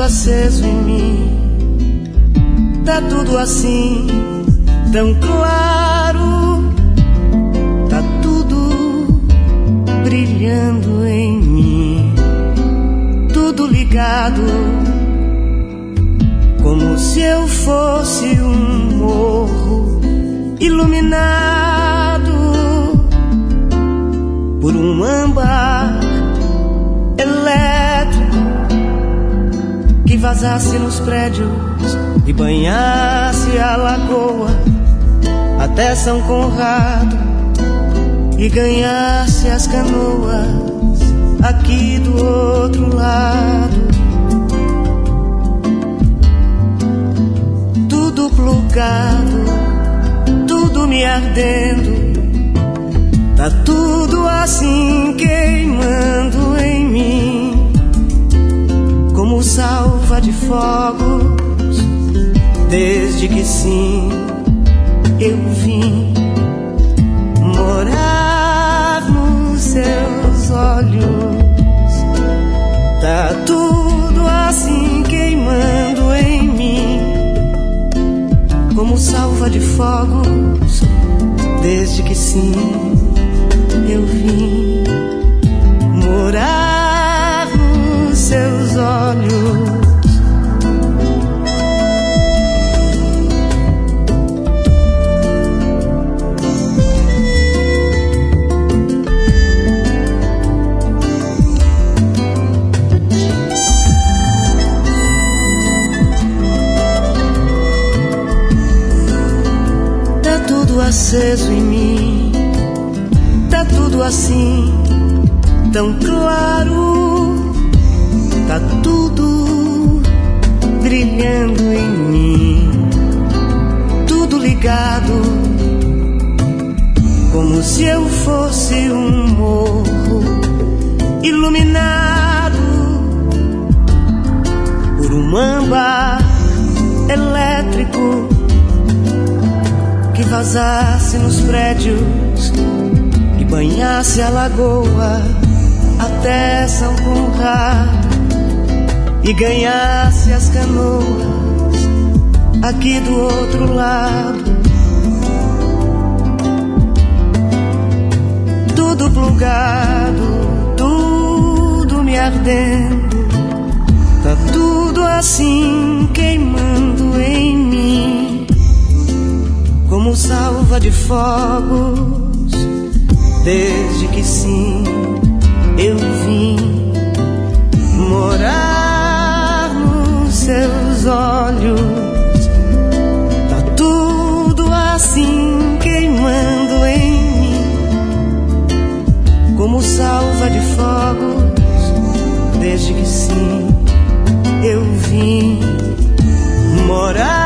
aceso em mim, tá tudo assim, tão claro, tá tudo brilhando em mim, tudo ligado, como se eu fosse um morro iluminado por um âmbar elétrico que vazasse nos prédios e banhasse a lagoa até São Conrado e ganhasse as canoas aqui do outro lado. Tudo plugado, tudo me ardendo, tá tudo assim queimando em mim, como salva de fogos, desde que sim eu vim morar nos seus olhos. Tá tudo assim queimando em mim, como salva de fogos, desde que sim eu vim morar nos seus olhos. Tá tudo aceso em mim, tá tudo assim, tão claro, tá tudo brilhando em mim, tudo ligado, como se eu fosse um morro iluminado por um âmbar elétrico que vazasse nos prédios e banhasse a lagoa até São Conrado e ganhasse as canoas aqui do outro lado. Tudo plugado, tudo me ardendo, tá tudo assim queimando em mim, como salva de fogos, desde que sim eu vim morar nos seus olhos. Tá tudo assim queimando em mim, como salva de fogos, desde que sim eu vim morar